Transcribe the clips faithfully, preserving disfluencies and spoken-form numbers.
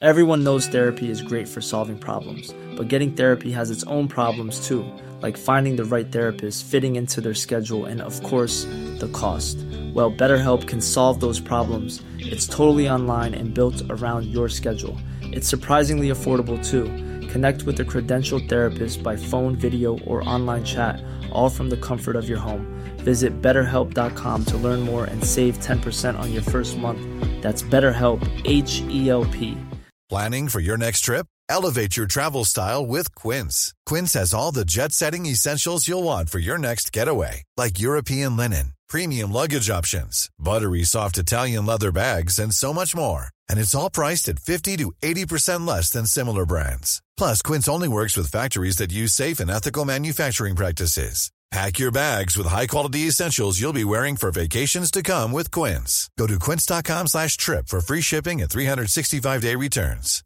Everyone knows therapy is great for solving problems, but getting therapy has its own problems too, like finding the right therapist, fitting into their schedule, and of course, the cost. Well, BetterHelp can solve those problems. It's totally online and built around your schedule. It's surprisingly affordable too. Connect with a credentialed therapist by phone, video, or online chat, all from the comfort of your home. Visit better help dot com to learn more and save ten percent on your first month. That's BetterHelp, H E L P. Planning for your next trip? Elevate your travel style with Quince. Quince has all the jet-setting essentials you'll want for your next getaway, like European linen, premium luggage options, buttery soft Italian leather bags, and so much more. And it's all priced at fifty to eighty percent less than similar brands. Plus, Quince only works with factories that use safe and ethical manufacturing practices. Pack your bags with high-quality essentials you'll be wearing for vacations to come with Quince. Go to quince.com slash trip for free shipping and three sixty-five day returns.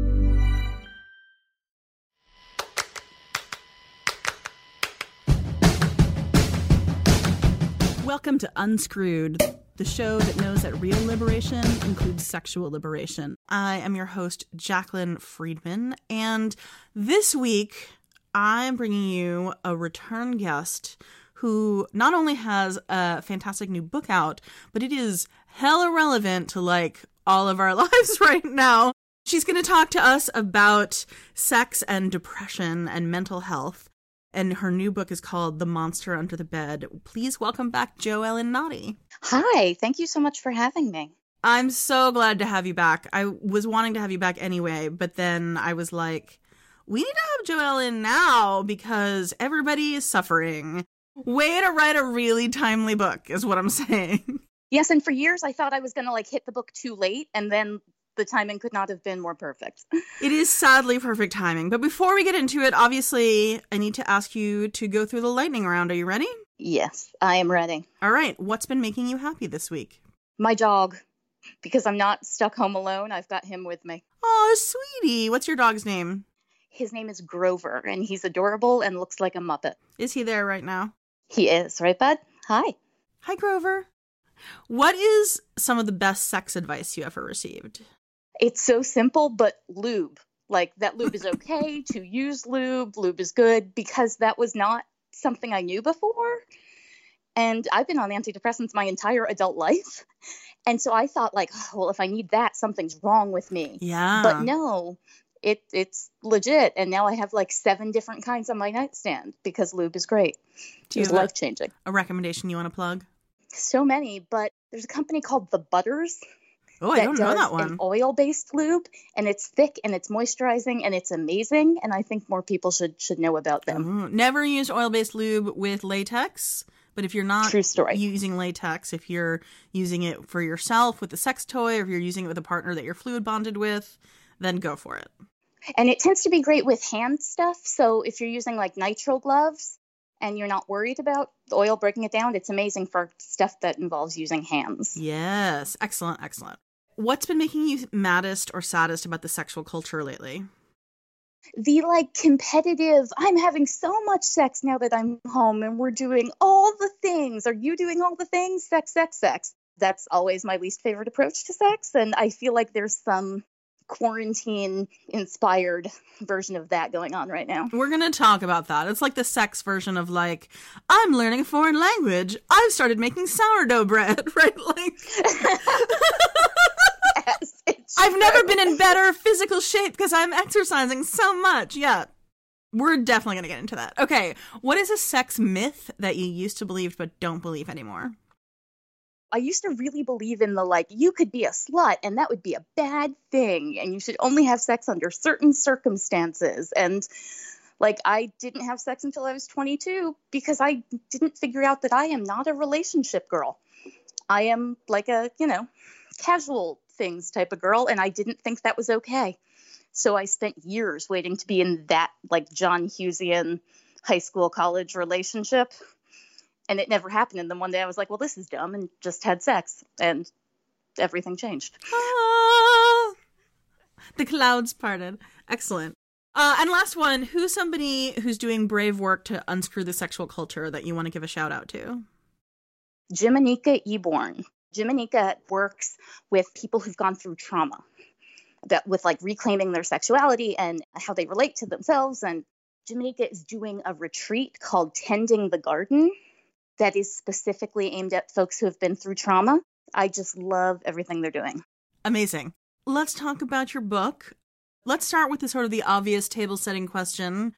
Welcome to Unscrewed, the show that knows that real liberation includes sexual liberation. I am your host, Jacqueline Friedman, and this week I'm bringing you a return guest who not only has a fantastic new book out, but it is hella relevant to, like, all of our lives right now. She's going to talk to us about sex and depression and mental health, and her new book is called The Monster Under the Bed. Please welcome back JoEllen Noddy. Hi, thank you so much for having me. I'm so glad to have you back. I was wanting to have you back anyway, but then I was like, we need to have JoEllen now because everybody is suffering. Way to write a really timely book is what I'm saying. Yes, and for years I thought I was going to like hit the book too late, and then the timing could not have been more perfect. It is sadly perfect timing. But before we get into it, obviously, I need to ask you to go through the lightning round. Are you ready? Yes, I am ready. All right. What's been making you happy this week? My dog. Because I'm not stuck home alone, I've got him with me. Oh, sweetie. What's your dog's name? His name is Grover, and he's adorable and looks like a Muppet. Is he there right now? He is, right, bud? Hi. Hi, Grover. What is some of the best sex advice you ever received? It's so simple, but lube. Like, that lube is okay to use lube. Lube is good, because that was not something I knew before. And I've been on antidepressants my entire adult life. And so I thought, like, oh, well, if I need that, something's wrong with me. Yeah. But no, it it's legit. And now I have like seven different kinds on my nightstand because lube is great. Do it was life-changing. A recommendation you want to plug? So many, but there's a company called The Butters. Oh, I don't know that one. An oil-based lube, and it's thick and it's moisturizing and it's amazing. And I think more people should should know about them. Mm, never used oil-based lube with latex, but if you're not True story. using latex, if you're using it for yourself with a sex toy, or if you're using it with a partner that you're fluid bonded with, then go for it. And it tends to be great with hand stuff. So if you're using like nitrile gloves and you're not worried about the oil breaking it down, it's amazing for stuff that involves using hands. Yes. Excellent. Excellent. What's been making you maddest or saddest about the sexual culture lately? The like competitive, I'm having so much sex now that I'm home and we're doing all the things. Are you doing all the things? Sex, sex, sex. That's always my least favorite approach to sex. And I feel like there's some quarantine inspired version of that going on right now. We're going to talk about that. It's like the sex version of like, I'm learning a foreign language. I've started making sourdough bread, right? Like yes, it's I've true. never been in better physical shape because I'm exercising so much. Yeah. We're definitely going to get into that. Okay. What is a sex myth that you used to believe but don't believe anymore? I used to really believe in the, like, you could be a slut and that would be a bad thing. And you should only have sex under certain circumstances. And, like, I didn't have sex until I was twenty-two because I didn't figure out that I am not a relationship girl. I am, like, a, you know, casual things type of girl. And I didn't think that was okay. So I spent years waiting to be in that, like, John Hughesian high school, college relationship. And it never happened. And then one day I was like, well, this is dumb, and just had sex. And everything changed. Ah, the clouds parted. Excellent. Uh, and last one, who's somebody who's doing brave work to unscrew the sexual culture that you want to give a shout out to? Jimanika Eborn. Jimanika works with people who've gone through trauma. that with like reclaiming their sexuality and how they relate to themselves. And Jamaica is doing a retreat called Tending the Garden that is specifically aimed at folks who have been through trauma. I just love everything they're doing. Amazing. Let's talk about your book. Let's start with the sort of the obvious table setting question.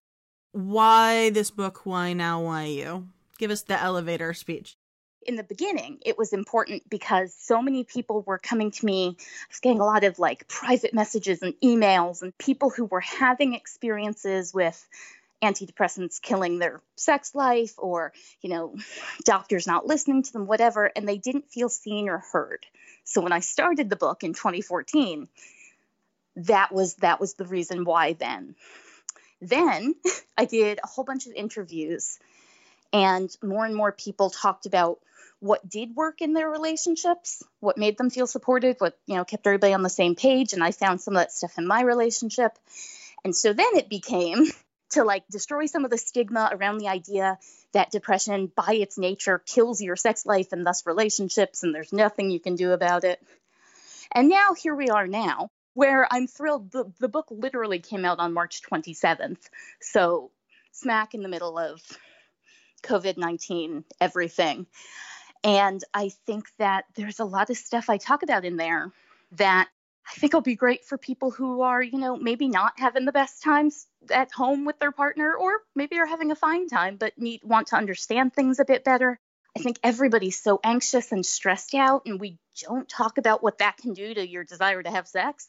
Why this book? Why now? Why you? Give us the elevator speech. In the beginning, it was important because so many people were coming to me. I was getting a lot of like private messages and emails and people who were having experiences with antidepressants killing their sex life or, you know, doctors not listening to them, whatever, and they didn't feel seen or heard. So when I started the book in twenty fourteen, that was that was the reason why then. Then I did a whole bunch of interviews and more and more people talked about what did work in their relationships, what made them feel supported, what, you know, kept everybody on the same page. And I found some of that stuff in my relationship. And so then it became to like destroy some of the stigma around the idea that depression by its nature kills your sex life and thus relationships, and there's nothing you can do about it. And now here we are now, where I'm thrilled. The, the book literally came out on March twenty-seventh. So smack in the middle of COVID nineteen, everything. And I think that there's a lot of stuff I talk about in there that I think will be great for people who are, you know, maybe not having the best times at home with their partner, or maybe are having a fine time, but need want to understand things a bit better. I think everybody's so anxious and stressed out, and we don't talk about what that can do to your desire to have sex.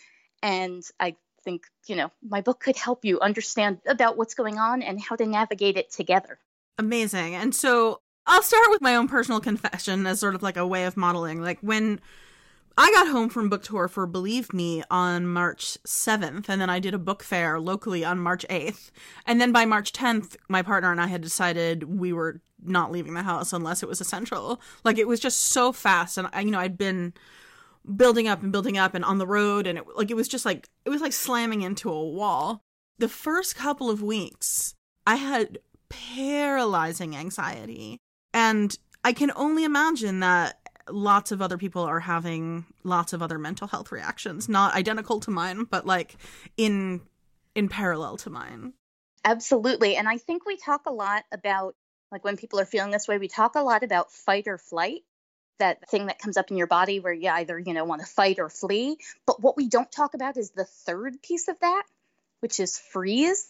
And I think, you know, my book could help you understand about what's going on and how to navigate it together. Amazing. And so I'll start with my own personal confession as sort of like a way of modeling. Like when I got home from book tour for Believe Me on March seventh, and then I did a book fair locally on March eighth. And then by March tenth, my partner and I had decided we were not leaving the house unless it was essential. Like it was just so fast. And I, you know, I'd been building up and building up and on the road. And it, like, it was just like, it was like slamming into a wall. The first couple of weeks, I had paralyzing anxiety. And I can only imagine that lots of other people are having lots of other mental health reactions, not identical to mine, but like in in parallel to mine. Absolutely. And I think we talk a lot about, like when people are feeling this way, we talk a lot about fight or flight, that thing that comes up in your body where you either, you know, want to fight or flee. But what we don't talk about is the third piece of that, which is freeze.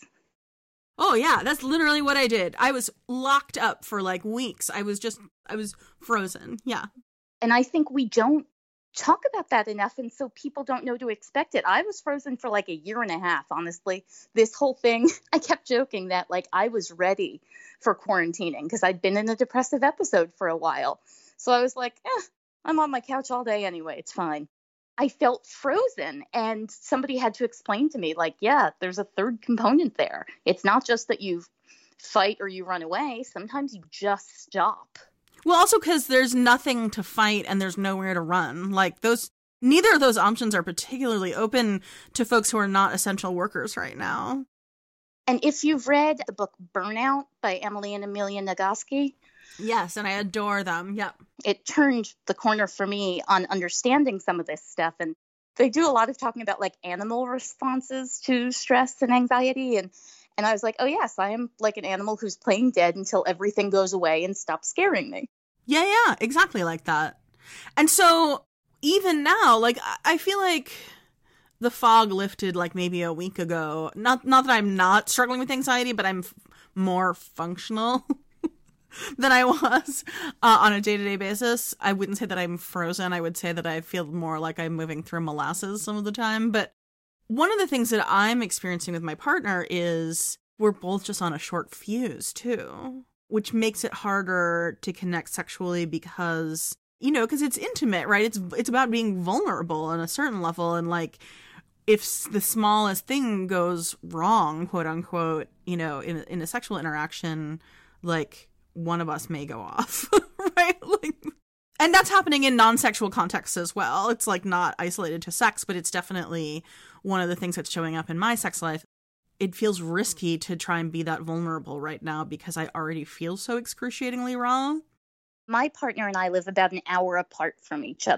Oh, yeah, that's literally what I did. I was locked up for like weeks. I was just, I was frozen. Yeah. And I think we don't talk about that enough. And so people don't know to expect it. I was frozen for like a year and a half, honestly. This whole thing, I kept joking that like I was ready for quarantining because I'd been in a depressive episode for a while. So I was like, eh, I'm on my couch all day anyway. It's fine. I felt frozen, and somebody had to explain to me, like, yeah, there's a third component there. It's not just that you fight or you run away. Sometimes you just stop. Well, also because there's nothing to fight and there's nowhere to run. Like those, neither of those options are particularly open to folks who are not essential workers right now. And if you've read the book Burnout by Emily and Amelia Nagoski. Yes, and I adore them. Yep. It turned the corner for me on understanding some of this stuff. And they do a lot of talking about like animal responses to stress and anxiety. And, and I was like, oh, yes, I am like an animal who's playing dead until everything goes away and stops scaring me. Yeah, yeah, exactly like that. And so even now, like, I feel like the fog lifted like maybe a week ago. Not, not that I'm not struggling with anxiety, but I'm f- more functional than I was uh, on a day-to-day basis. I wouldn't say that I'm frozen. I would say that I feel more like I'm moving through molasses some of the time. But one of the things that I'm experiencing with my partner is we're both just on a short fuse too, which makes it harder to connect sexually because, you know, because it's intimate, right? It's it's about being vulnerable on a certain level. And like, if the smallest thing goes wrong, quote unquote, you know, in, in a sexual interaction, like, one of us may go off, right? Like, and that's happening in non-sexual contexts as well. It's like not isolated to sex, but it's definitely one of the things that's showing up in my sex life. It feels risky to try and be that vulnerable right now because I already feel so excruciatingly raw. My partner and I live about an hour apart from each other.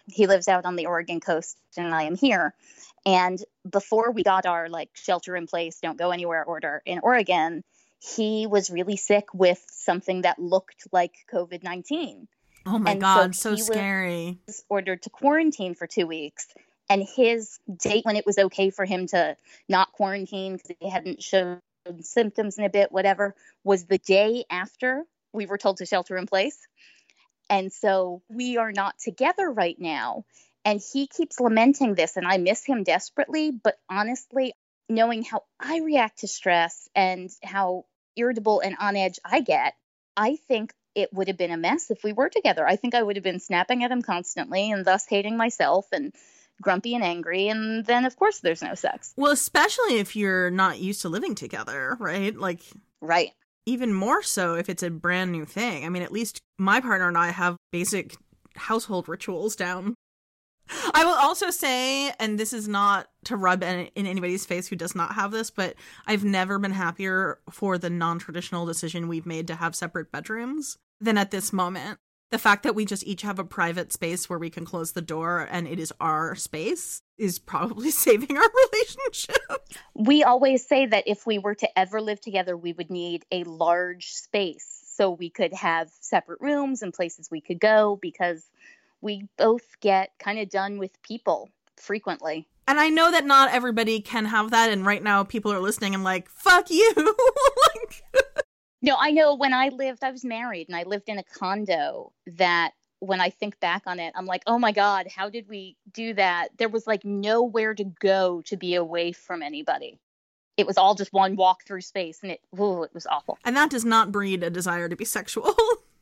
He lives out on the Oregon coast and I am here. And before we got our like shelter in place, don't go anywhere order in Oregon, he was really sick with something that looked like COVID nineteen. Oh my and God, so, so scary. Was ordered to quarantine for two weeks. And his date when it was okay for him to not quarantine because he hadn't shown symptoms in a bit, whatever, was the day after we were told to shelter in place. And so we are not together right now. And he keeps lamenting this, and I miss him desperately. But honestly, knowing how I react to stress and how irritable and on edge I get, I think it would have been a mess if we were together. I think I would have been snapping at him constantly and thus hating myself and grumpy and angry. And then, of course, there's no sex. Well, especially if you're not used to living together, right? Like, right. Even more so if it's a brand new thing. I mean, at least my partner and I have basic household rituals down. I will also say, and this is not to rub in, in anybody's face who does not have this, but I've never been happier for the non-traditional decision we've made to have separate bedrooms than at this moment. The fact that we just each have a private space where we can close the door and it is our space is probably saving our relationship. We always say that if we were to ever live together, we would need a large space so we could have separate rooms and places we could go, because we both get kind of done with people frequently. And I know that not everybody can have that. And right now people are listening and like, fuck you. Like... No, I know when I lived, I was married and I lived in a condo that when I think back on it, I'm like, oh my God, how did we do that? There was like nowhere to go to be away from anybody. It was all just one walk through space and it, ooh, it was awful. And that does not breed a desire to be sexual.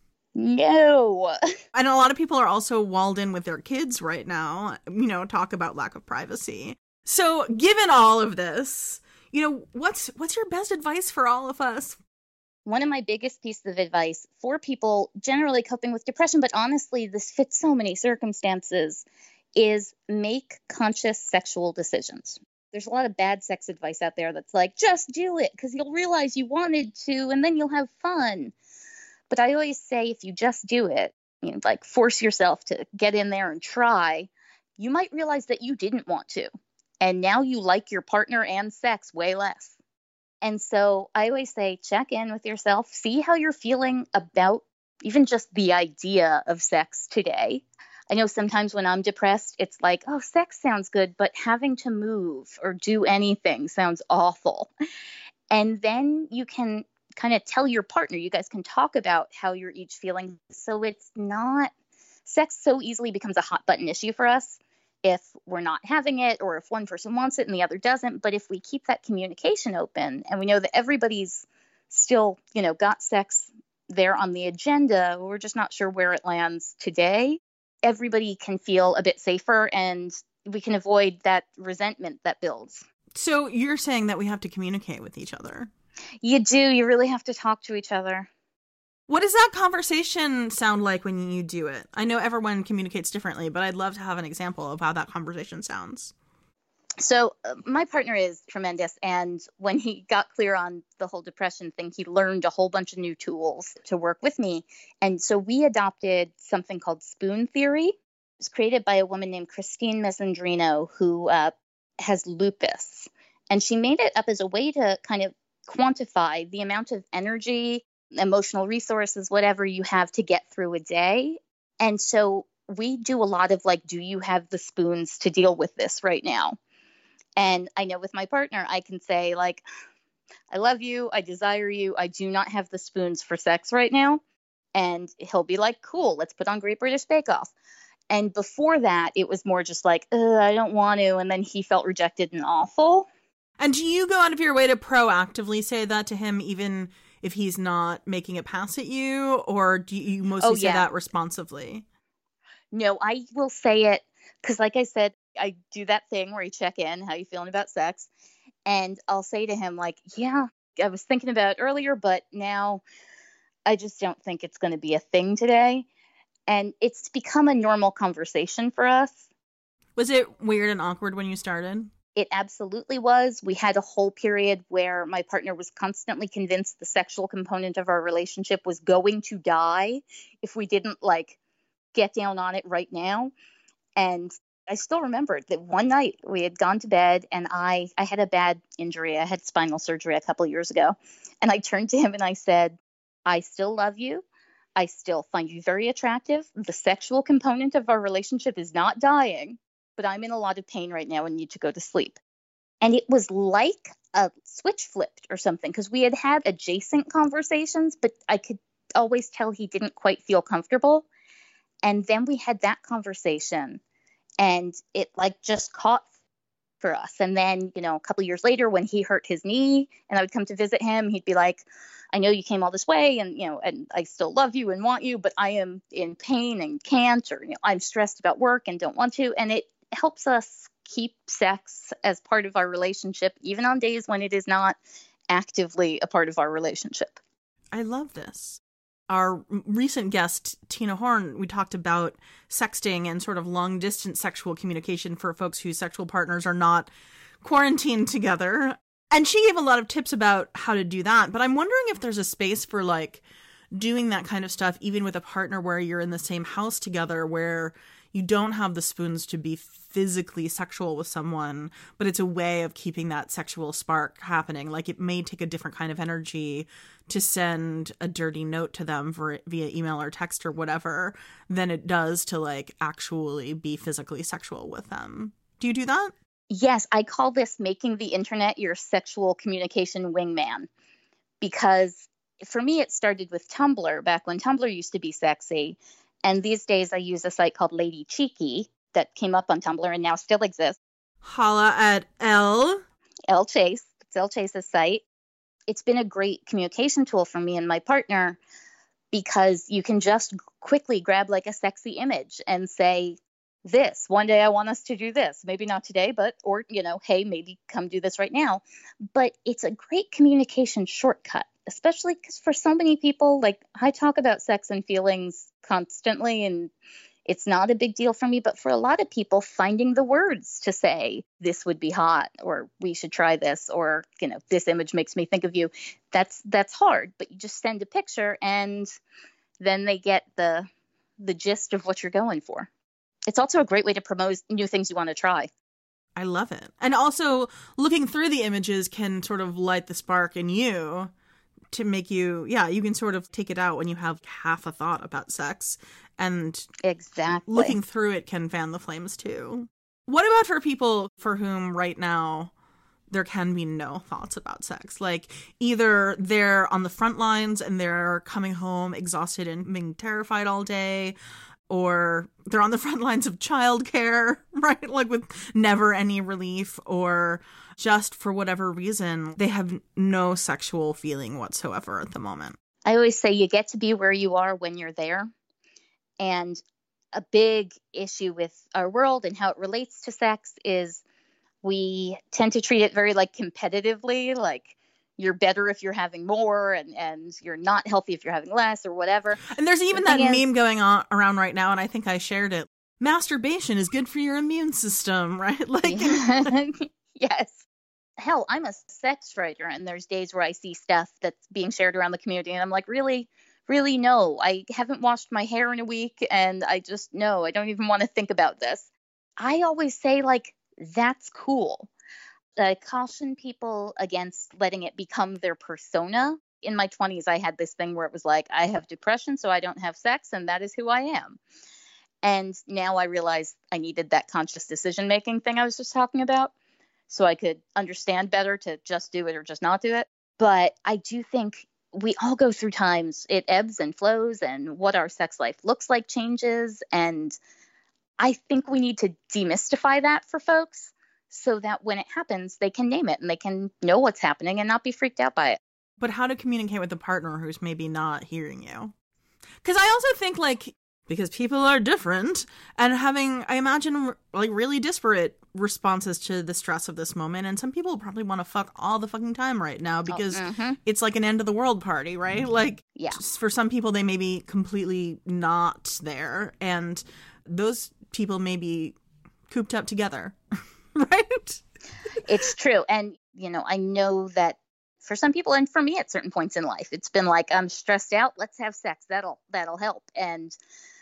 No. And a lot of people are also walled in with their kids right now, you know, talk about lack of privacy. So given all of this, you know, what's what's your best advice for all of us? One of my biggest pieces of advice for people generally coping with depression, but honestly, this fits so many circumstances, is make conscious sexual decisions. There's a lot of bad sex advice out there that's like, just do it because you'll realize you wanted to and then you'll have fun. But I always say if you just do it, you know, like force yourself to get in there and try, you might realize that you didn't want to. And now you like your partner and sex way less. And so I always say, check in with yourself, see how you're feeling about even just the idea of sex today. I know sometimes when I'm depressed, it's like, oh, sex sounds good, but having to move or do anything sounds awful. And then you can kind of tell your partner, you guys can talk about how you're each feeling. So it's not, sex so easily becomes a hot button issue for us if we're not having it or if one person wants it and the other doesn't. But if we keep that communication open and we know that everybody's still, you know, got sex there on the agenda, we're just not sure where it lands today, everybody can feel a bit safer and we can avoid that resentment that builds. So you're saying that we have to communicate with each other? You do. You really have to talk to each other. What does that conversation sound like when you do it? I know everyone communicates differently, but I'd love to have an example of how that conversation sounds. So uh, my partner is tremendous. And when he got clear on the whole depression thing, he learned a whole bunch of new tools to work with me. And so we adopted something called spoon theory. It was created by a woman named Christine Mesandrino, who uh, has lupus. And she made it up as a way to kind of quantify the amount of energy, emotional resources, whatever you have to get through a day. And so we do a lot of like, do you have the spoons to deal with this right now? And I know with my partner, I can say like, I love you. I desire you. I do not have the spoons for sex right now. And he'll be like, cool, let's put on Great British Bake Off. And before that, it was more just like, I don't want to. And then he felt rejected and awful. And do you go out of your way to proactively say that to him, even if he's not making it pass at you? Or do you mostly oh, say yeah. that responsively? No, I will say it because like I said, I do that thing where you check in, how you feeling about sex? And I'll say to him like, yeah, I was thinking about it earlier, but now I just don't think it's going to be a thing today. And it's become a normal conversation for us. Was it weird and awkward when you started? It absolutely was. We had a whole period where my partner was constantly convinced the sexual component of our relationship was going to die if we didn't like get down on it right now. And I still remember that one night we had gone to bed and I, I had a bad injury. I had spinal surgery a couple of years ago. And I turned to him and I said, I still love you. I still find you very attractive. The sexual component of our relationship is not dying, but I'm in a lot of pain right now and need to go to sleep. And it was like a switch flipped or something, because we had had adjacent conversations, but I could always tell he didn't quite feel comfortable. And then we had that conversation and it like just caught for us. And then, you know, a couple of years later when he hurt his knee and I would come to visit him, he'd be like, I know you came all this way and, you know, and I still love you and want you, but I am in pain and can't, or, you know, I'm stressed about work and don't want to. And it helps us keep sex as part of our relationship, even on days when it is not actively a part of our relationship. I love this. Our recent guest, Tina Horn, we talked about sexting and sort of long distance sexual communication for folks whose sexual partners are not quarantined together. And she gave a lot of tips about how to do that. But I'm wondering if there's a space for like doing that kind of stuff, even with a partner where you're in the same house together, where you don't have the spoons to be physically sexual with someone, but it's a way of keeping that sexual spark happening. Like it may take a different kind of energy to send a dirty note to them for, via email or text or whatever than it does to like actually be physically sexual with them. Do you do that? Yes, I call this making the internet your sexual communication wingman, because for me, it started with Tumblr back when Tumblr used to be sexy. And these days I use a site called Lady Cheeky that came up on Tumblr and now still exists. Holla at Elle. Elle Chase. It's Elle Chase's site. It's been a great communication tool for me and my partner because you can just quickly grab like a sexy image and say, this, one day I want us to do this. Maybe not today, but, or, you know, hey, maybe come do this right now. But it's a great communication shortcut, especially because for so many people, like I talk about sex and feelings constantly and it's not a big deal for me. But for a lot of people, finding the words to say this would be hot or we should try this or, you know, this image makes me think of you. That's that's hard. But you just send a picture and then they get the the gist of what you're going for. It's also a great way to promote new things you want to try. I love it. And also looking through the images can sort of light the spark in you to make you, yeah, you can sort of take it out when you have half a thought about sex. And exactly looking through it can fan the flames too. What about for people for whom right now there can be no thoughts about sex? Like either they're on the front lines and they're coming home exhausted and being terrified all day, or they're on the front lines of childcare, right? Like with never any relief, or just for whatever reason, they have no sexual feeling whatsoever at the moment. I always say you get to be where you are when you're there. And a big issue with our world and how it relates to sex is we tend to treat it very like competitively, like you're better if you're having more and, and you're not healthy if you're having less or whatever. And there's even that is, meme going on around right now, and I think I shared it. Masturbation is good for your immune system, right? Like, yes. Hell, I'm a sex writer, and there's days where I see stuff that's being shared around the community, and I'm like, really, really, no. I haven't washed my hair in a week, and I just, no, I don't even want to think about this. I always say, like, that's cool. I caution people against letting it become their persona. In my twenties, I had this thing where it was like, I have depression, so I don't have sex, and that is who I am. And now I realize I needed that conscious decision-making thing I was just talking about, so I could understand better to just do it or just not do it. But I do think we all go through times. It ebbs and flows, and what our sex life looks like changes. And I think we need to demystify that for folks, so that when it happens, they can name it and they can know what's happening and not be freaked out by it. But how to communicate with a partner who's maybe not hearing you? Because I also think, like, because people are different and having, I imagine, like, really disparate responses to the stress of this moment. And some people probably want to fuck all the fucking time right now because oh, mm-hmm. it's like an end of the world party, right? Like, yeah. For some people, they may be completely not there. And those people may be cooped up together. Right? It's true. And, you know, I know that for some people and for me at certain points in life, it's been like, I'm stressed out. Let's have sex. That'll, that'll help. And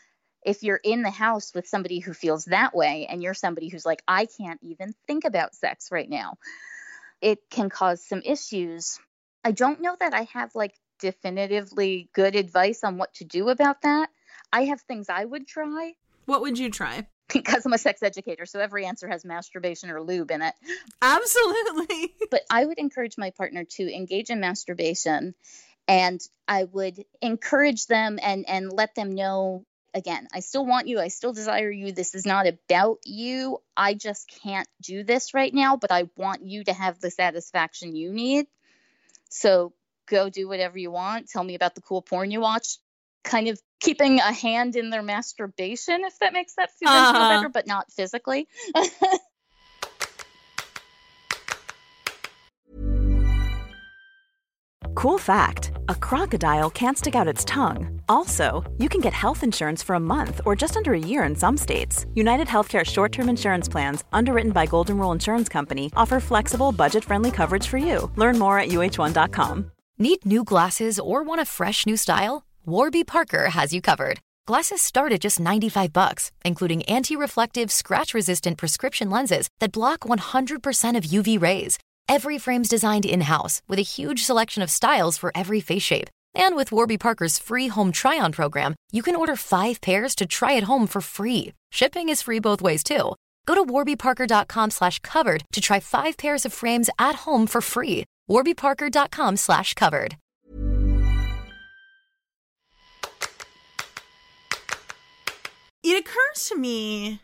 if you're in the house with somebody who feels that way and you're somebody who's like, I can't even think about sex right now, it can cause some issues. I don't know that I have like definitively good advice on what to do about that. I have things I would try. What would you try? Because I'm a sex educator, so every answer has masturbation or lube in it. Absolutely. But I would encourage my partner to engage in masturbation, and I would encourage them and, and let them know, again, I still want you. I still desire you. This is not about you. I just can't do this right now, but I want you to have the satisfaction you need. So go do whatever you want. Tell me about the cool porn you watched. Kind of keeping a hand in their masturbation, if that makes that feel, uh-huh. feel better, but not physically. Cool fact, a crocodile can't stick out its tongue. Also, you can get health insurance for a month or just under a year in some states. United Healthcare short-term insurance plans, underwritten by Golden Rule Insurance Company, offer flexible, budget-friendly coverage for you. Learn more at U H one dot com. Need new glasses or want a fresh new style? Warby Parker has you covered. Glasses start at just ninety-five bucks, including anti-reflective, scratch-resistant prescription lenses that block one hundred percent of U V rays. Every frame's designed in-house with a huge selection of styles for every face shape. And with Warby Parker's free home try-on program, you can order five pairs to try at home for free. Shipping is free both ways, too. Go to warbyparker.com slash covered to try five pairs of frames at home for free. warbyparker.com slash covered. It occurs to me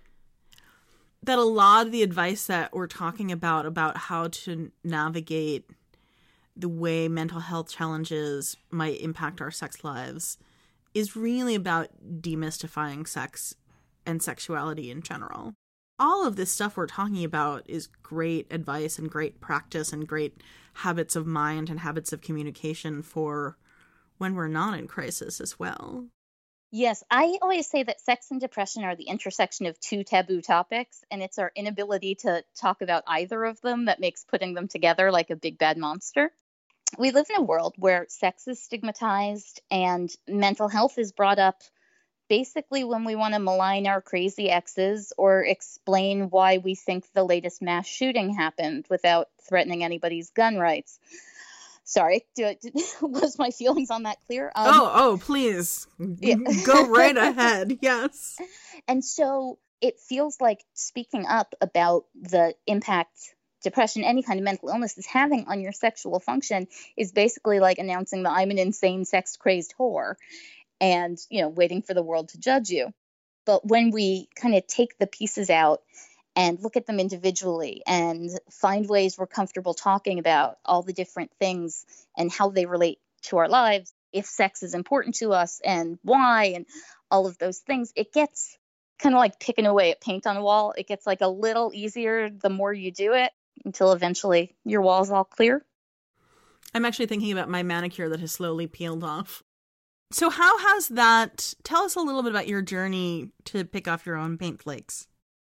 that a lot of the advice that we're talking about, about how to navigate the way mental health challenges might impact our sex lives, is really about demystifying sex and sexuality in general. All of this stuff we're talking about is great advice and great practice and great habits of mind and habits of communication for when we're not in crisis as well. Yes, I always say that sex and depression are the intersection of two taboo topics, and it's our inability to talk about either of them that makes putting them together like a big bad monster. We live in a world where sex is stigmatized and mental health is brought up basically when we want to malign our crazy exes or explain why we think the latest mass shooting happened without threatening anybody's gun rights. Sorry, do it, was my feelings on that clear? Um, oh, oh, please. Yeah. Go right ahead. Yes. And so it feels like speaking up about the impact depression, any kind of mental illness is having on your sexual function is basically like announcing that I'm an insane sex-crazed whore and, you know, waiting for the world to judge you. But when we kind of take the pieces out and look at them individually and find ways we're comfortable talking about all the different things and how they relate to our lives, if sex is important to us and why and all of those things, it gets kind of like picking away at paint on a wall. It gets like a little easier the more you do it until eventually your wall's all clear. I'm actually thinking about my manicure that has slowly peeled off. So how has that, tell us a little bit about your journey to pick off your own paint flakes.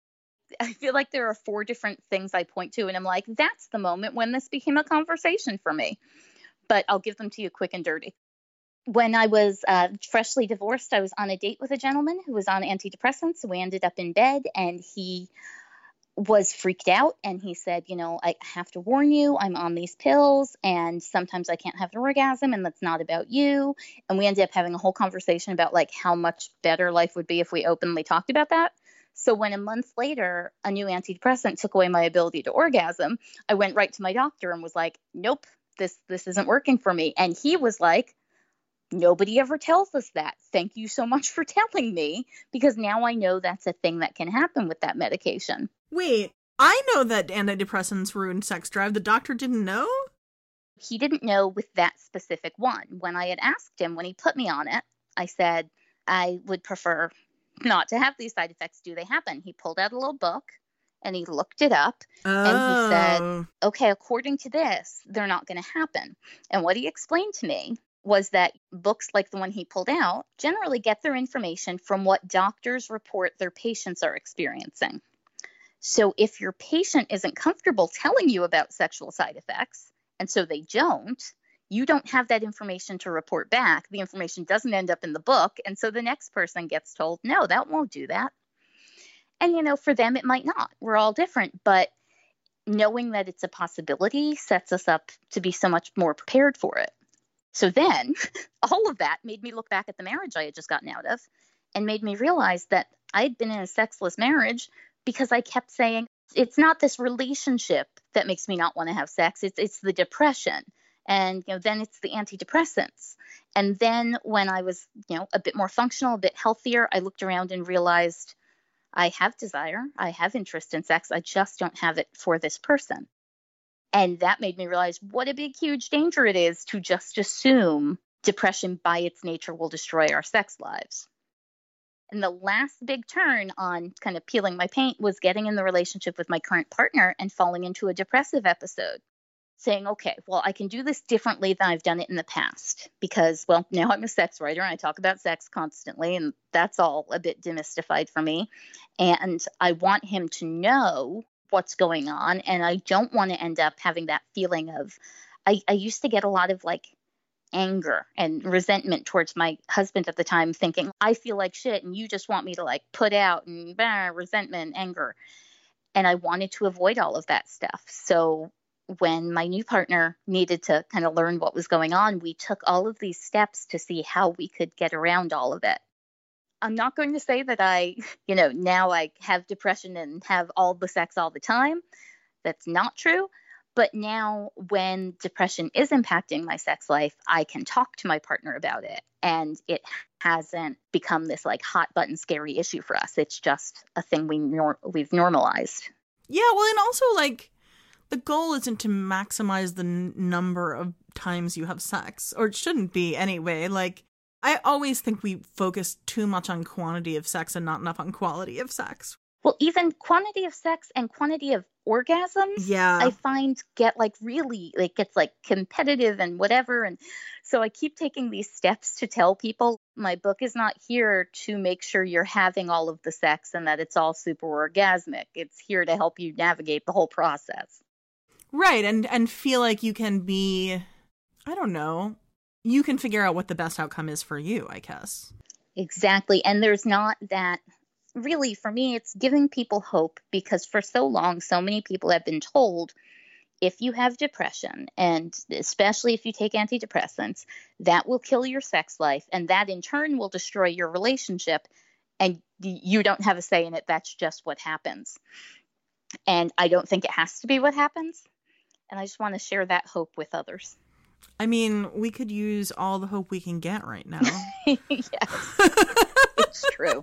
I feel like there are four different things I point to, and I'm like, that's the moment when this became a conversation for me. But I'll give them to you quick and dirty. When I was uh, freshly divorced, I was on a date with a gentleman who was on antidepressants. We ended up in bed, and he was freaked out, and he said, you know, I have to warn you, I'm on these pills, and sometimes I can't have an orgasm, and that's not about you. And we ended up having a whole conversation about, like, how much better life would be if we openly talked about that. So when a month later, a new antidepressant took away my ability to orgasm, I went right to my doctor and was like, nope, this this isn't working for me. And he was like, nobody ever tells us that. Thank you so much for telling me, because now I know that's a thing that can happen with that medication. Wait, I know that antidepressants ruin sex drive. The doctor didn't know? He didn't know with that specific one. When I had asked him, when he put me on it, I said, I would prefer not to have these side effects. Do they happen? He pulled out a little book and he looked it up oh. and he said, okay, according to this, they're not going to happen. And what he explained to me was that books like the one he pulled out generally get their information from what doctors report their patients are experiencing. So if your patient isn't comfortable telling you about sexual side effects, and so they don't, you don't have that information to report back. The information doesn't end up in the book. And so the next person gets told, no, that won't do that. And, you know, for them, it might not. We're all different. But knowing that it's a possibility sets us up to be so much more prepared for it. So then all of that made me look back at the marriage I had just gotten out of and made me realize that I'd been in a sexless marriage because I kept saying, it's not this relationship that makes me not want to have sex. It's it's the depression. And, you know, then it's the antidepressants. And then when I was, you know, a bit more functional, a bit healthier, I looked around and realized I have desire. I have interest in sex. I just don't have it for this person. And that made me realize what a big, huge danger it is to just assume depression by its nature will destroy our sex lives. And the last big turn on kind of peeling my paint was getting in the relationship with my current partner and falling into a depressive episode, saying, okay, well, I can do this differently than I've done it in the past because, well, now I'm a sex writer and I talk about sex constantly, and that's all a bit demystified for me. And I want him to know what's going on, and I don't want to end up having that feeling of, I, I used to get a lot of like anger and resentment towards my husband at the time, thinking, I feel like shit and you just want me to like put out and bah, resentment, anger. And I wanted to avoid all of that stuff. So when my new partner needed to kind of learn what was going on, we took all of these steps to see how we could get around all of it. I'm not going to say that I, you know, now I have depression and have all the sex all the time. That's not true. But now when depression is impacting my sex life, I can talk to my partner about it. And it hasn't become this like hot button scary issue for us. It's just a thing we nor- we've normalized. Yeah, well, and also like the goal isn't to maximize the n- number of times you have sex, or it shouldn't be anyway. Like, I always think we focus too much on quantity of sex and not enough on quality of sex. Well, even quantity of sex and quantity of orgasms, yeah, I find get like really, like gets like competitive and whatever. And so I keep taking these steps to tell people my book is not here to make sure you're having all of the sex and that it's all super orgasmic. It's here to help you navigate the whole process. Right. And, and feel like you can be, I don't know, you can figure out what the best outcome is for you, I guess. Exactly. And there's not that. Really, for me, it's giving people hope because for so long, so many people have been told if you have depression, and especially if you take antidepressants, that will kill your sex life. And that in turn will destroy your relationship. And you don't have a say in it. That's just what happens. And I don't think it has to be what happens. And I just want to share that hope with others. I mean, we could use all the hope we can get right now. Yes, it's true.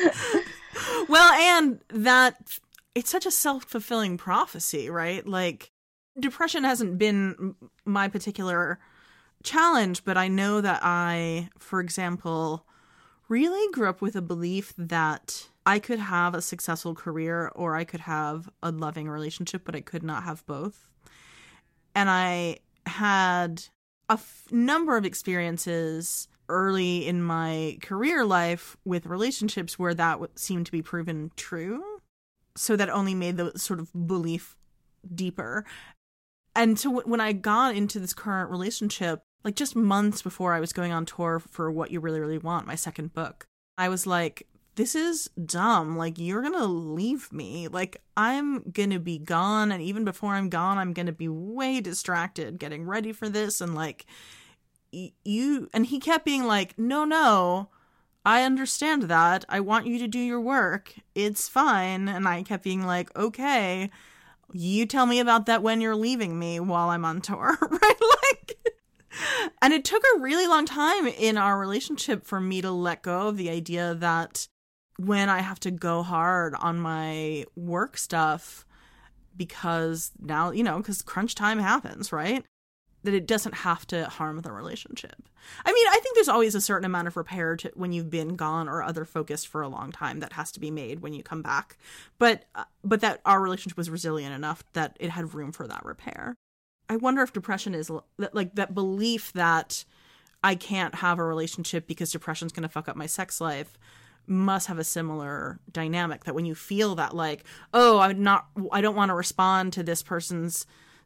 Well, and that it's such a self-fulfilling prophecy, right? Like, depression hasn't been my particular challenge, but I know that I, for example, really grew up with a belief that I could have a successful career or I could have a loving relationship, but I could not have both. And I had a f- number of experiences early in my career life with relationships where that w- seemed to be proven true. So that only made the sort of belief deeper. And so w- when I got into this current relationship, like just months before I was going on tour for What You Really, Really Want, my second book, I was like, this is dumb. Like, you're going to leave me. Like, I'm going to be gone. And even before I'm gone, I'm going to be way distracted getting ready for this. And like, y- you, and he kept being like, no, no, I understand that. I want you to do your work. It's fine. And I kept being like, okay, you tell me about that when you're leaving me while I'm on tour, right? Like, and it took a really long time in our relationship for me to let go of the idea that when I have to go hard on my work stuff, because now, you know, because crunch time happens, right? That it doesn't have to harm the relationship. I mean, I think there's always a certain amount of repair to when you've been gone or other focused for a long time that has to be made when you come back. But, uh, but that our relationship was resilient enough that it had room for that repair. I wonder if depression is like that belief that I can't have a relationship because depression's going to fuck up my sex life must have a similar dynamic, that when you feel that like, oh, I'm not, I don't want to respond to this person's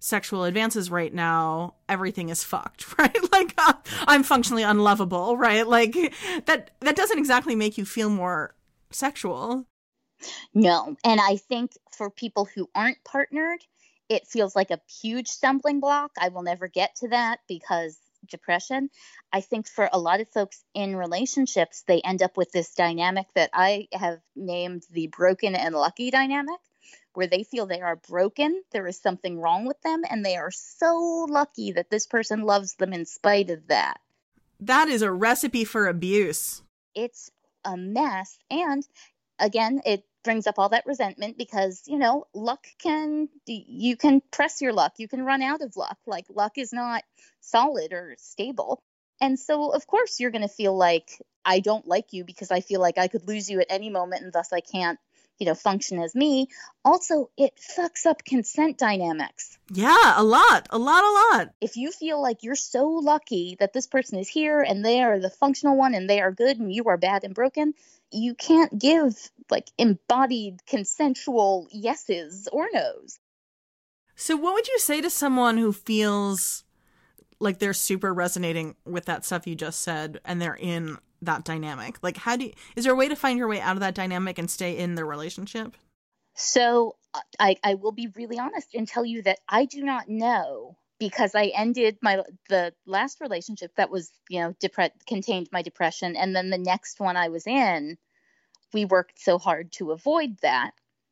sexual advances right now, everything is fucked, right? Like, uh, I'm functionally unlovable, right? Like, that that doesn't exactly make you feel more sexual. No. And I think for people who aren't partnered, it feels like a huge stumbling block. I will never get to that because depression. I think for a lot of folks in relationships, they end up with this dynamic that I have named the broken and lucky dynamic, where they feel they are broken, there is something wrong with them, and they are so lucky that this person loves them in spite of that. That is a recipe for abuse. It's a mess. And again, it brings up all that resentment because, you know, luck can, you can press your luck. You can run out of luck. Like, luck is not solid or stable. And so, of course, you're going to feel like I don't like you because I feel like I could lose you at any moment and thus I can't, you know, function as me. Also, it fucks up consent dynamics. Yeah, a lot, a lot, a lot. If you feel like you're so lucky that this person is here and they are the functional one and they are good and you are bad and broken, you can't give like embodied consensual yeses or nos. So what would you say to someone who feels like they're super resonating with that stuff you just said and they're in that dynamic? Like, how do you, is there a way to find your way out of that dynamic and stay in the relationship? So I, I will be really honest and tell you that I do not know, because I ended my the last relationship that was, you know, depre- contained my depression. And then the next one I was in, we worked so hard to avoid that.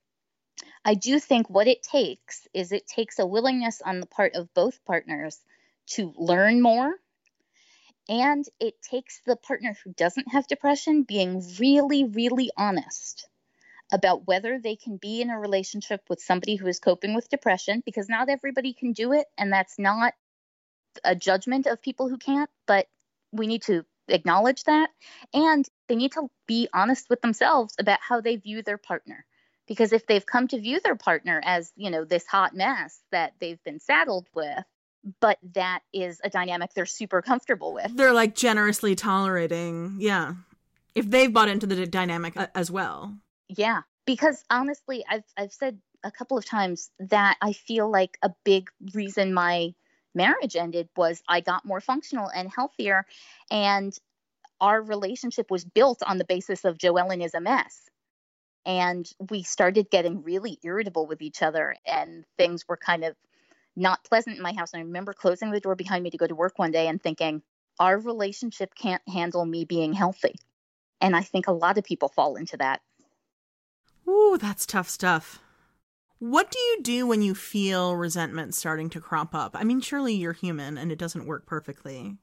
I do think what it takes is it takes a willingness on the part of both partners to learn more. And it takes the partner who doesn't have depression being really, really honest about whether they can be in a relationship with somebody who is coping with depression, because not everybody can do it. And that's not a judgment of people who can't, but we need to acknowledge that. And they need to be honest with themselves about how they view their partner. Because if they've come to view their partner as, you know, this hot mess that they've been saddled with, but that is a dynamic they're super comfortable with. They're like generously tolerating. Yeah. If they've bought into the d- dynamic a- as well. Yeah. Because honestly, I've I've said a couple of times that I feel like a big reason my marriage ended was I got more functional and healthier. And our relationship was built on the basis of Joellen is a mess. And we started getting really irritable with each other and things were kind of not pleasant in my house. And I remember closing the door behind me to go to work one day and thinking, our relationship can't handle me being healthy. And I think a lot of people fall into that. Ooh, that's tough stuff. What do you do when you feel resentment starting to crop up? I mean, surely you're human and it doesn't work perfectly.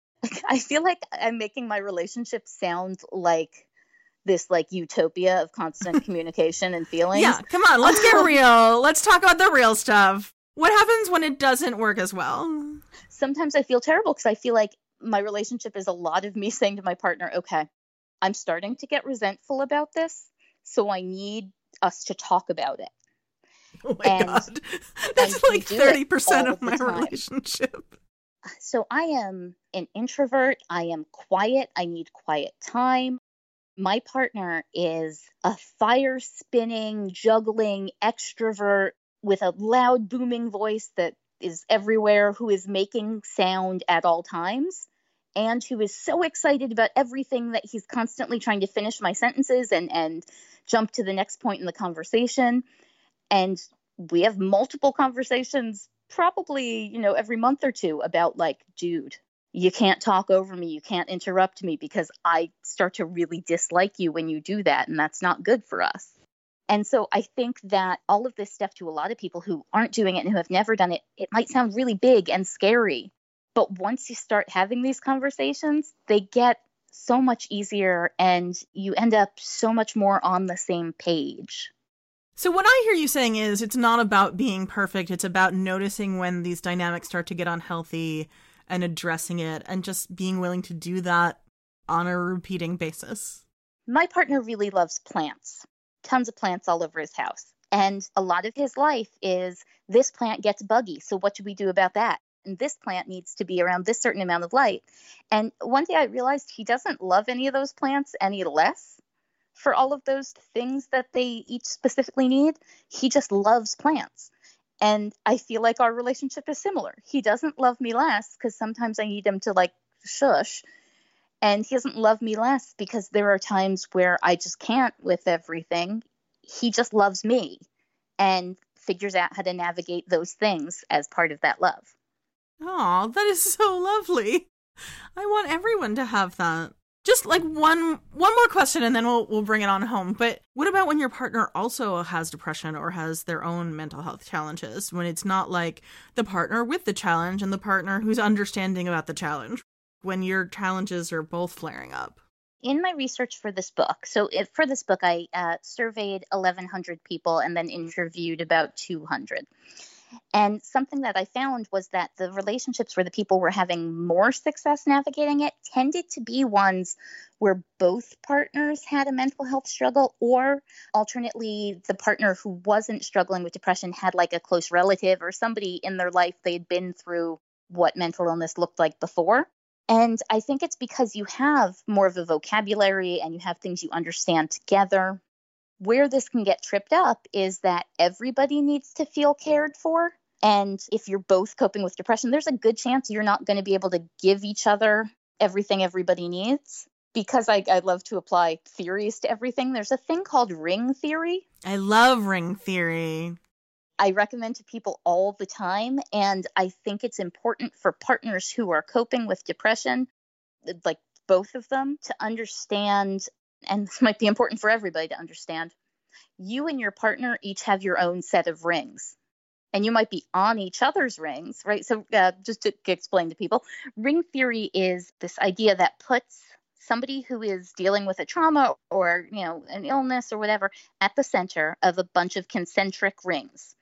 I feel like I'm making my relationship sound like this like utopia of constant communication and feelings. Yeah, come on, let's get real. Let's talk about the real stuff. What happens when it doesn't work as well? Sometimes I feel terrible because I feel like my relationship is a lot of me saying to my partner, okay, I'm starting to get resentful about this, so I need us to talk about it. Oh my and, God. That's like thirty percent of my relationship. So I am an introvert. I am quiet. I need quiet time. My partner is a fire spinning, juggling extrovert with a loud booming voice that is everywhere, who is making sound at all times, and who is so excited about everything that he's constantly trying to finish my sentences and, and jump to the next point in the conversation. And we have multiple conversations, probably, you know, every month or two about like, dude, you can't talk over me. You can't interrupt me because I start to really dislike you when you do that. And that's not good for us. And so I think that all of this stuff to a lot of people who aren't doing it and who have never done it, it might sound really big and scary. But once you start having these conversations, they get so much easier and you end up so much more on the same page. So what I hear you saying is it's not about being perfect. It's about noticing when these dynamics start to get unhealthy and addressing it and just being willing to do that on a repeating basis. My partner really loves plants. Tons of plants all over his house. And a lot of his life is this plant gets buggy. So what should we do about that? And this plant needs to be around this certain amount of light. And one day I realized he doesn't love any of those plants any less for all of those things that they each specifically need. He just loves plants. And I feel like our relationship is similar. He doesn't love me less because sometimes I need him to like shush. And he doesn't love me less because there are times where I just can't with everything. He just loves me and figures out how to navigate those things as part of that love. Oh, that is so lovely. I want everyone to have that. Just like one one more question and then we'll we'll bring it on home. But what about when your partner also has depression or has their own mental health challenges? When it's not like the partner with the challenge and the partner who's understanding about the challenge? When your challenges are both flaring up? In my research for this book, so if, for this book, I uh, surveyed eleven hundred people and then interviewed about two hundred. And something that I found was that the relationships where the people were having more success navigating it tended to be ones where both partners had a mental health struggle, or alternately, the partner who wasn't struggling with depression had like a close relative or somebody in their life they'd been through what mental illness looked like before. And I think it's because you have more of a vocabulary and you have things you understand together. Where this can get tripped up is that everybody needs to feel cared for. And if you're both coping with depression, there's a good chance you're not going to be able to give each other everything everybody needs. Because I, I love to apply theories to everything, there's a thing called ring theory. I love ring theory. I recommend to people all the time. And I think it's important for partners who are coping with depression, like both of them, to understand, and this might be important for everybody to understand, you and your partner each have your own set of rings. And you might be on each other's rings, right? So uh, just to explain to people, ring theory is this idea that puts somebody who is dealing with a trauma or, you know, an illness or whatever at the center of a bunch of concentric rings.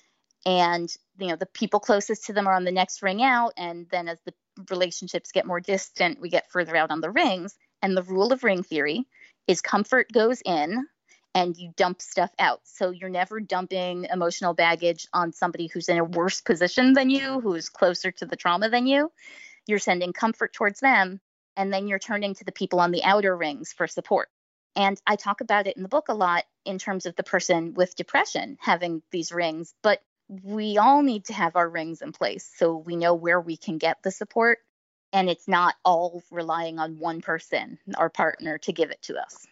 And, you know, the people closest to them are on the next ring out. And then as the relationships get more distant, we get further out on the rings. And the rule of ring theory is comfort goes in and you dump stuff out. So you're never dumping emotional baggage on somebody who's in a worse position than you, who is closer to the trauma than you. You're sending comfort towards them. And then you're turning to the people on the outer rings for support. And I talk about it in the book a lot in terms of the person with depression having these rings. But we all need to have our rings in place so we know where we can get the support. And it's not all relying on one person, our partner, to give it to us.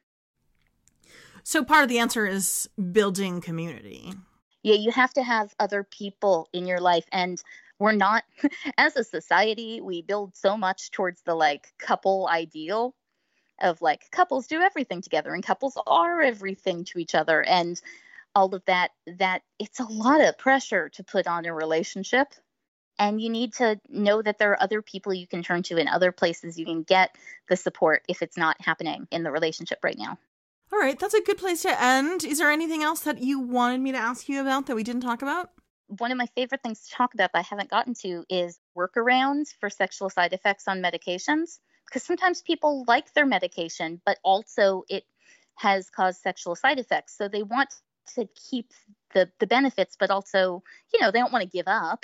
So part of the answer is building community. Yeah, you have to have other people in your life. And we're not, as a society, we build so much towards the like couple ideal of like couples do everything together and couples are everything to each other. And all of that, that it's a lot of pressure to put on a relationship. And you need to know that there are other people you can turn to in other places you can get the support if it's not happening in the relationship right now. All right, that's a good place to end. Is there anything else that you wanted me to ask you about that we didn't talk about? One of my favorite things to talk about that I haven't gotten to is workarounds for sexual side effects on medications. Because sometimes people like their medication, but also it has caused sexual side effects. So they want to keep the, the benefits, but also, you know, they don't want to give up.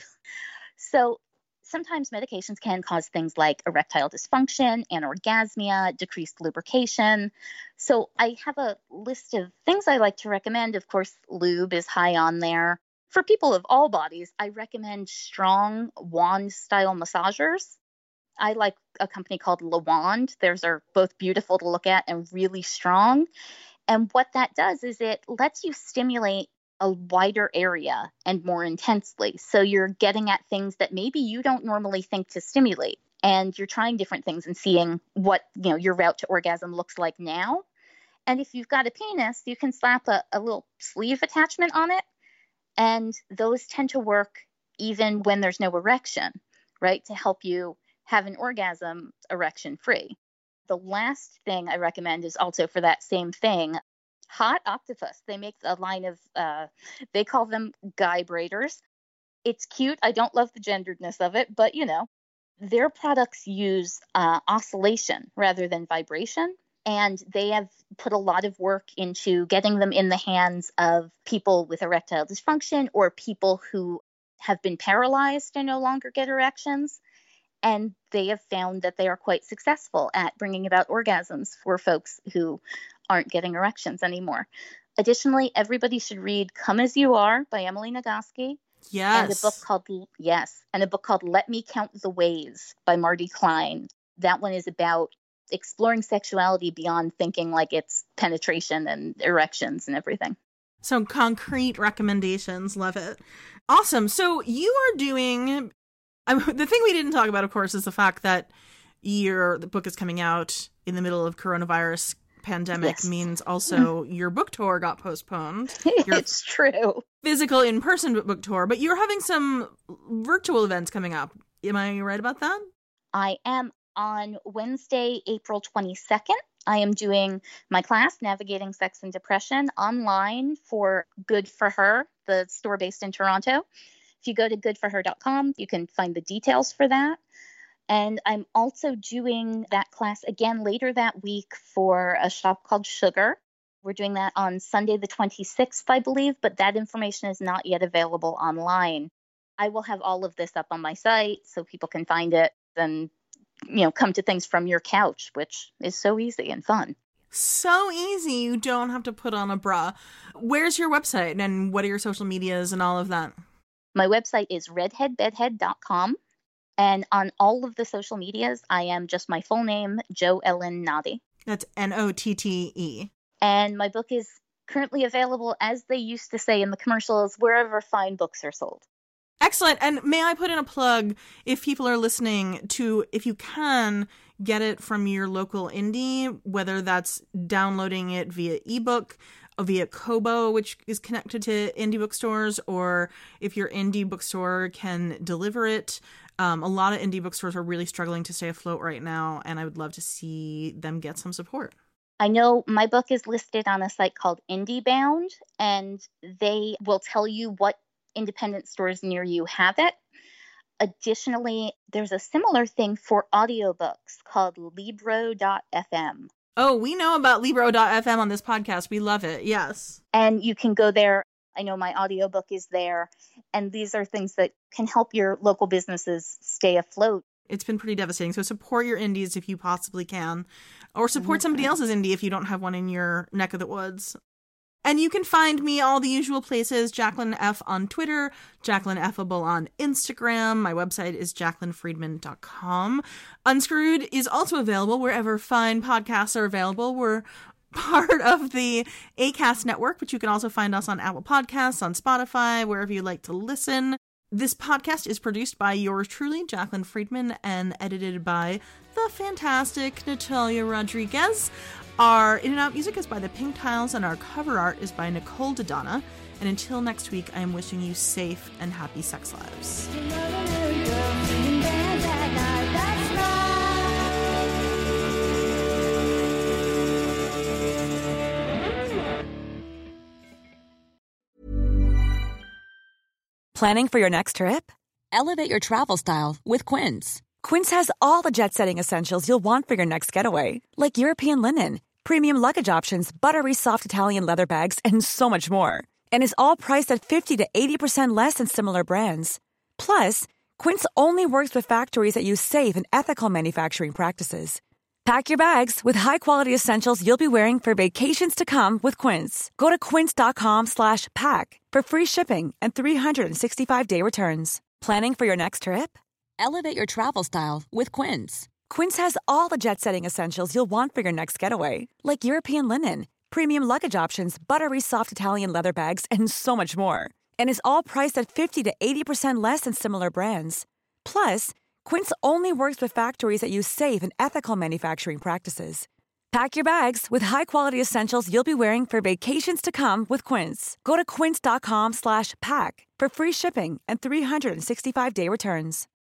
So sometimes medications can cause things like erectile dysfunction, anorgasmia, decreased lubrication. So I have a list of things I like to recommend. Of course, lube is high on there. For people of all bodies, I recommend strong wand-style massagers. I like a company called LaWand. Theirs are both beautiful to look at and really strong. And what that does is it lets you stimulate a wider area and more intensely. So you're getting at things that maybe you don't normally think to stimulate. And you're trying different things and seeing what, you know, your route to orgasm looks like now. And if you've got a penis, you can slap a, a little sleeve attachment on it. And those tend to work even when there's no erection, right? To help you have an orgasm erection free. The last thing I recommend is also for that same thing, Hot Octopuss. They make a line of, uh, they call them guy braiders. It's cute. I don't love the genderedness of it, but you know, their products use uh, oscillation rather than vibration. And they have put a lot of work into getting them in the hands of people with erectile dysfunction or people who have been paralyzed and no longer get erections. And they have found that they are quite successful at bringing about orgasms for folks who aren't getting erections anymore. Additionally, everybody should read Come As You Are by Emily Nagoski. Yes. And a book called, yes, and a book called Let Me Count the Ways by Marty Klein. That one is about exploring sexuality beyond thinking like it's penetration and erections and everything. Some concrete recommendations. Love it. Awesome. So you are doing, um, the thing we didn't talk about, of course, is the fact that your the book is coming out in the middle of coronavirus pandemic. Yes. Means also your book tour got postponed. Your it's true. Physical in-person book tour, but you're having some virtual events coming up. Am I right about that? I am. On Wednesday, April twenty-second, I am doing my class, Navigating Sex and Depression, online for Good For Her, the store based in Toronto. If you go to good for her dot com, you can find the details for that. And I'm also doing that class again later that week for a shop called Sugar. We're doing that on Sunday the twenty-sixth, I believe, but that information is not yet available online. I will have all of this up on my site so people can find it and, you know, come to things from your couch, which is so easy and fun. So easy. You don't have to put on a bra. Where's your website and what are your social medias and all of that? My website is redhead bedhead dot com. And on all of the social medias, I am just my full name, Jo Ellen Noddy. That's N O T T E. And my book is currently available, as they used to say in the commercials, wherever fine books are sold. Excellent. And may I put in a plug, if people are listening, to, if you can, get it from your local indie, whether that's downloading it via ebook, via Kobo, which is connected to indie bookstores, or if your indie bookstore can deliver it. Um, a lot of indie bookstores are really struggling to stay afloat right now, and I would love to see them get some support. I know my book is listed on a site called IndieBound, and they will tell you what independent stores near you have it. Additionally, there's a similar thing for audiobooks called Libro dot f m. Oh, we know about Libro dot f m on this podcast. We love it. Yes. And you can go there. I know my audiobook is there. And these are things that can help your local businesses stay afloat. It's been pretty devastating. So support your indies if you possibly can. Or support somebody else's indie if you don't have one in your neck of the woods. And you can find me all the usual places, Jacqueline F on Twitter, Jacqueline Effable on Instagram. My website is jacqueline friedman dot com. Unscrewed is also available wherever fine podcasts are available. We're part of the Acast network, but you can also find us on Apple Podcasts, on Spotify, wherever you like to listen. This podcast is produced by yours truly, Jacqueline Friedman, and edited by the fantastic Natalia Rodriguez. Our in and out music is by the Pink Tiles, and our cover art is by Nicole Dodonna. And until next week, I am wishing you safe and happy sex lives. Planning for your next trip? Elevate your travel style with Quince. Quince has all the jet-setting essentials you'll want for your next getaway, like European linen, premium luggage options, buttery soft Italian leather bags, and so much more. And is all priced at fifty to eighty percent less than similar brands. Plus, Quince only works with factories that use safe and ethical manufacturing practices. Pack your bags with high-quality essentials you'll be wearing for vacations to come with Quince. Go to quince dot com slash pack for free shipping and three sixty-five day returns. Planning for your next trip? Elevate your travel style with Quince. Quince has all the jet-setting essentials you'll want for your next getaway, like European linen, premium luggage options, buttery soft Italian leather bags, and so much more. And is all priced at fifty to eighty percent less than similar brands. Plus, Quince only works with factories that use safe and ethical manufacturing practices. Pack your bags with high-quality essentials you'll be wearing for vacations to come with Quince. Go to quince dot com slash pack for free shipping and three sixty-five day returns.